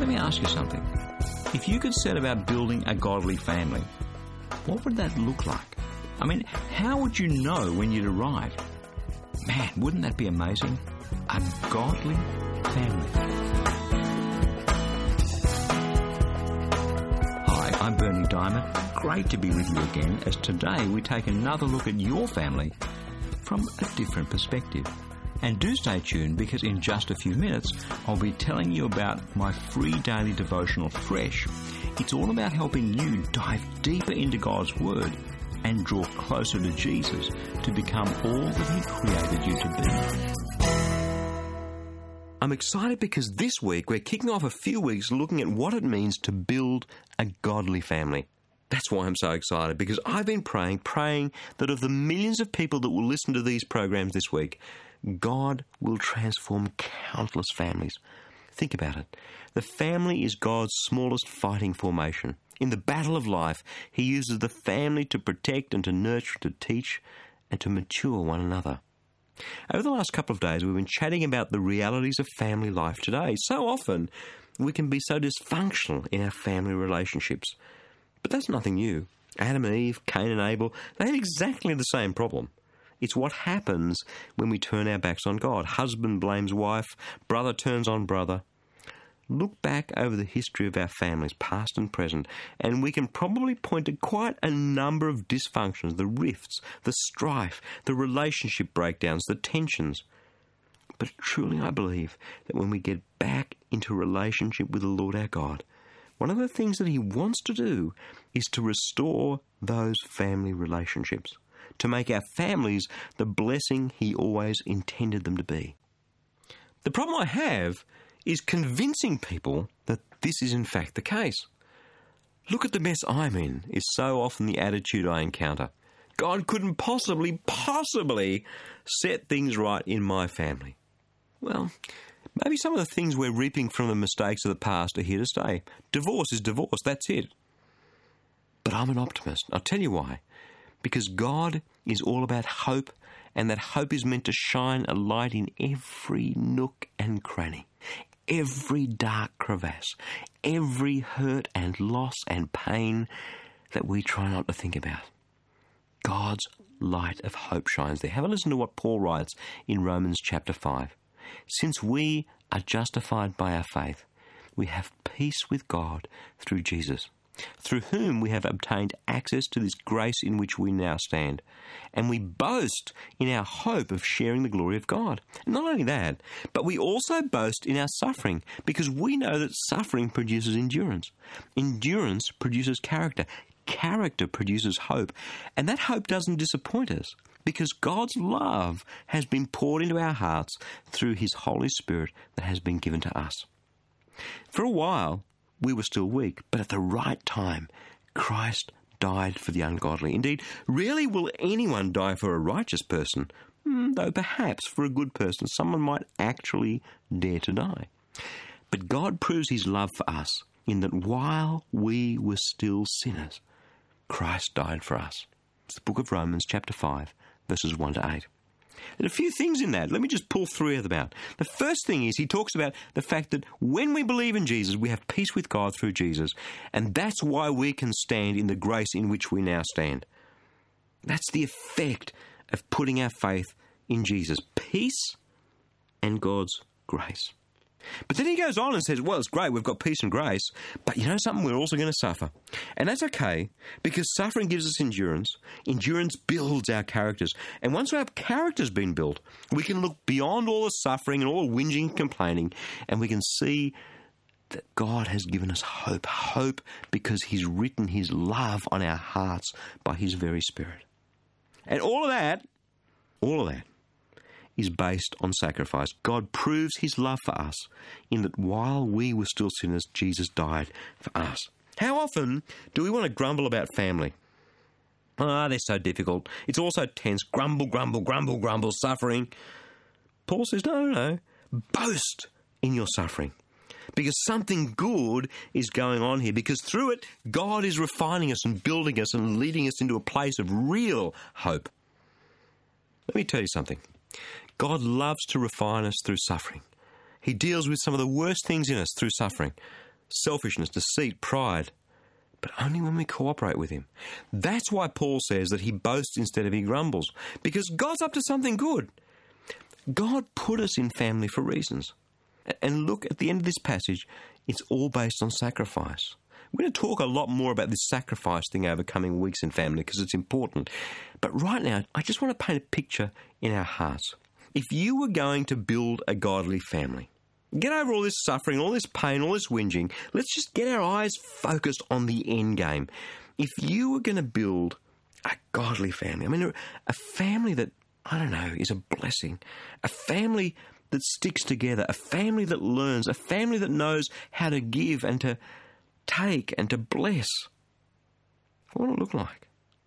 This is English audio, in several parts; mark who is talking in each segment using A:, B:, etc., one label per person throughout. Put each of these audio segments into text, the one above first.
A: Let me ask you something. If you could set about building a godly family, what would that look like? I mean, how would you know when you'd arrive? Man, wouldn't that be amazing? A godly family. Hi, I'm Bernie Diamond. Great to be with you again, as today we take another look at your family from a different perspective. And do stay tuned, because in just a few minutes I'll be telling you about my free daily devotional, Fresh. It's all about helping you dive deeper into God's Word and draw closer to Jesus to become all that He created you to be. I'm excited because this week we're kicking off a few weeks looking at what it means to build a godly family. That's why I'm so excited, because I've been praying that of the millions of people that will listen to these programs this week, God will transform countless families. Think about it. The family is God's smallest fighting formation. In the battle of life, He uses the family to protect and to nurture, to teach and to mature one another. Over the last couple of days, we've been chatting about the realities of family life today. So often, we can be so dysfunctional in our family relationships. But that's nothing new. Adam and Eve, Cain and Abel, they had exactly the same problem. It's what happens when we turn our backs on God. Husband blames wife, brother turns on brother. Look back over the history of our families, past and present, and we can probably point to quite a number of dysfunctions, the rifts, the strife, the relationship breakdowns, the tensions. But truly I believe that when we get back into relationship with the Lord our God, one of the things that He wants to do is to restore those family relationships, to make our families the blessing He always intended them to be. The problem I have is convincing people that this is in fact the case. Look at the mess I'm in is so often the attitude I encounter. God couldn't possibly set things right in my family. Well, maybe some of the things we're reaping from the mistakes of the past are here to stay. Divorce is divorce, that's it. But I'm an optimist. I'll tell you why. Because God is all about hope, and that hope is meant to shine a light in every nook and cranny, every dark crevasse, every hurt and loss and pain that we try not to think about. God's light of hope shines there. Have a listen to what Paul writes in Romans chapter 5. Since we are justified by our faith, we have peace with God through Jesus, through whom we have obtained access to this grace in which we now stand. And we boast in our hope of sharing the glory of God. Not only that, but we also boast in our suffering, because we know that suffering produces endurance. Endurance produces character. Character produces hope. And that hope doesn't disappoint us, because God's love has been poured into our hearts through His Holy Spirit that has been given to us. For a while, we were still weak, but at the right time, Christ died for the ungodly. Indeed, rarely will anyone die for a righteous person, though perhaps for a good person someone might actually dare to die. But God proves His love for us in that while we were still sinners, Christ died for us. It's the book of Romans chapter 5, verses 1 to 8. There are a few things in that. Let me just pull three of them out. The first thing is he talks about the fact that when we believe in Jesus, we have peace with God through Jesus, and that's why we can stand in the grace in which we now stand. That's the effect of putting our faith in Jesus. Peace and God's grace. But then he goes on and says, well, it's great, we've got peace and grace, but you know something, we're also going to suffer. And that's okay, because suffering gives us endurance. Endurance builds our characters. And once our character's been built, we can look beyond all the suffering and all the whinging and complaining, and we can see that God has given us hope. Hope because He's written His love on our hearts by His very Spirit. And all of that is based on sacrifice. God proves His love for us in that while we were still sinners, Jesus died for us. How often do we want to grumble about family? They're so difficult. It's all so tense. Grumble, grumble, grumble, grumble, suffering. Paul says, no. Boast in your suffering. Because something good is going on here. Because through it, God is refining us and building us and leading us into a place of real hope. Let me tell you something. God loves to refine us through suffering. He deals with some of the worst things in us through suffering.
B: selfishness, deceit, pride, but only when we cooperate with him. That's why Paul says that he boasts instead of he grumbles, because God's up to something good. God put us in family for reasons. And look, at the end of this passage, it's all based on sacrifice. We're going to talk a lot more about this sacrifice thing over coming weeks in family because it's important. But right now, I just want to paint a picture in our hearts. If you were going to build a godly family, get over all this suffering, all this pain, all this whinging, let's just get our eyes focused on the end game. If you were going to build a godly family, I mean, a family that, I don't know, is a blessing, a family that sticks together, a family that learns, a family that knows how to give and to take and to bless. What would it look like?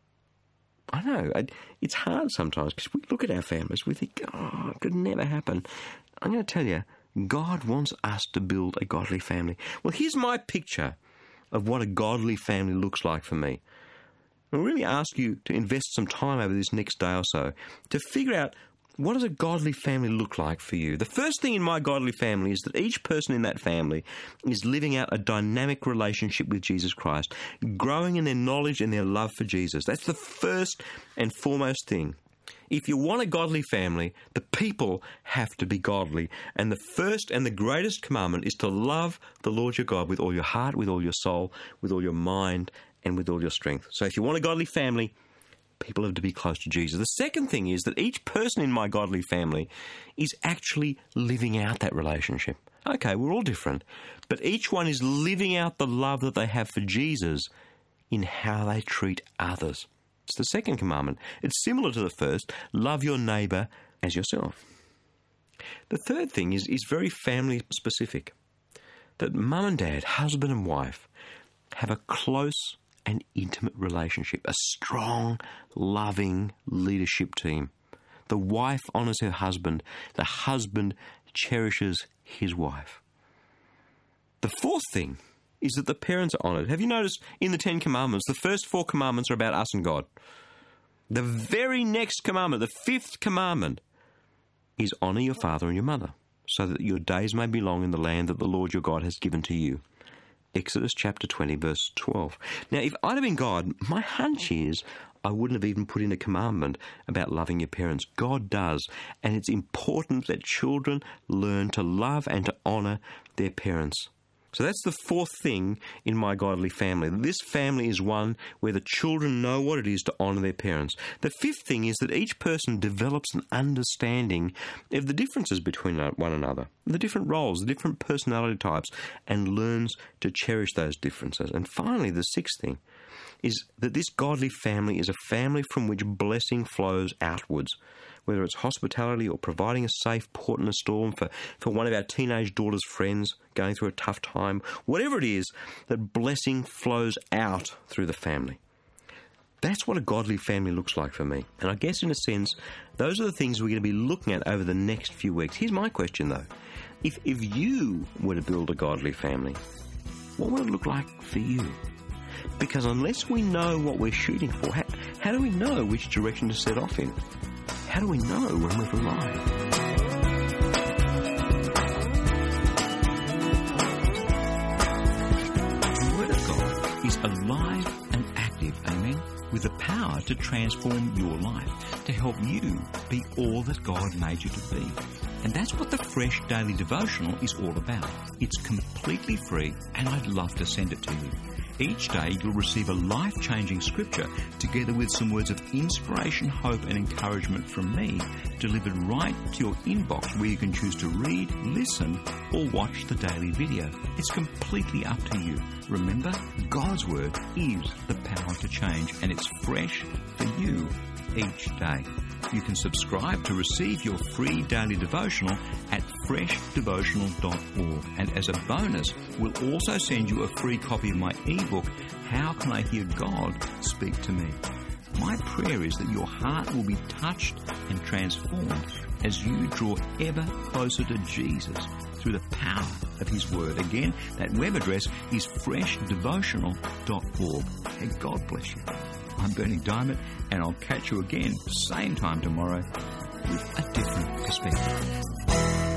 B: I know, it's hard sometimes because we look at our families, we think, oh, it could never happen. I'm going to tell you, God wants us to build a godly family. Well, here's my picture of what a godly family looks like for me. I'll really ask you to invest some time over this next day or so to figure out, what does a godly family look like for you? The first thing in my godly family is that each person in that family is living out a dynamic relationship with Jesus Christ, growing in their knowledge and their love for Jesus. That's the first and foremost thing. If you want a godly family, the people have to be godly. And the first and the greatest commandment is to love the Lord your God with all your heart, with all your soul, with all your mind, and with all your strength. So if you want a godly family, people have to be close to Jesus. The second thing is that each person in my godly family is actually living out that relationship. Okay, we're all different, but each one is living out the love that they have for Jesus in how they treat others. It's the second commandment. It's similar to the first, love your neighbour as yourself. The third thing is very family specific, that mum and dad, husband and wife, have a close and intimate relationship, a strong, loving leadership team. The wife honours her husband. The husband cherishes his wife. The fourth thing is that the parents are honoured. Have you noticed in the 10 Commandments, the first 4 commandments are about us and God. The very next commandment, the 5th commandment, is honour your father and your mother, so that your days may be long in the land that the Lord your God has given to you. Exodus chapter 20, verse 12. Now, if I'd have been God, my hunch is I wouldn't have even put in a commandment about loving your parents. God does, and it's important that children learn to love and to honour their parents. So that's the fourth thing in my godly family. This family is one where the children know what it is to honour their parents. The fifth thing is that each person develops an understanding of the differences between one another, the different roles, the different personality types, and learns to cherish those differences. And finally, the sixth thing is that this godly family is a family from which blessing flows outwards, whether it's hospitality or providing a safe port in a storm for one of our teenage daughter's friends going through a tough time. Whatever it is, that blessing flows out through the family. That's what a godly family looks like for me. And I guess in a sense, those are the things we're going to be looking at over the next few weeks. Here's my question though. If you were to build a godly family, what would it look like for you? Because unless we know what we're shooting for, how do we know which direction to set off in? How do we know when we've arrived? The Word of God is alive and active, amen, with the power to transform your life, to help you be all that God made you to be. And that's what the Fresh Daily Devotional is all about. It's completely free, and I'd love to send it to you. Each day you'll receive a life-changing scripture together with some words of inspiration, hope and encouragement from me delivered right to your inbox where you can choose to read, listen or watch the daily video. It's completely up to you. Remember, God's Word is the power to change and it's fresh for you each day. You can subscribe to receive your free daily devotional at freshdevotional.org. And as a bonus, we'll also send you a free copy of my ebook, How Can I Hear God Speak to Me? My prayer is that your heart will be touched and transformed as you draw ever closer to Jesus through the power of His Word. Again, that web address is freshdevotional.org. And God bless you. I'm Bernie Diamond, and I'll catch you again, same time tomorrow, with a different perspective.